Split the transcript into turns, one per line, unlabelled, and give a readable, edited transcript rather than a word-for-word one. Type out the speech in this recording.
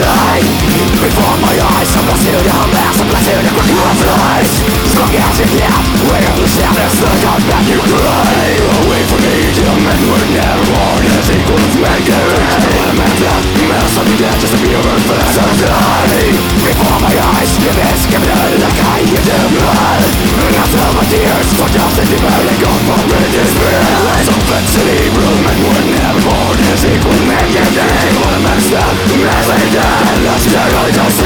die. Before my eyes, I'm blasted in the mass, I'm blasted in the crack of light. Strong as it is, where the sadness that got back you cry. Wait for me, the men were never born as equal to mankind. When a man's left, something that just appears for us to die. Before my eyes, give it, give it like I give them blood. And after my tears, for just a deep and gone for me despair. Some city, real men were never born as equal to mankind. When a man's left, man's like that, and that's the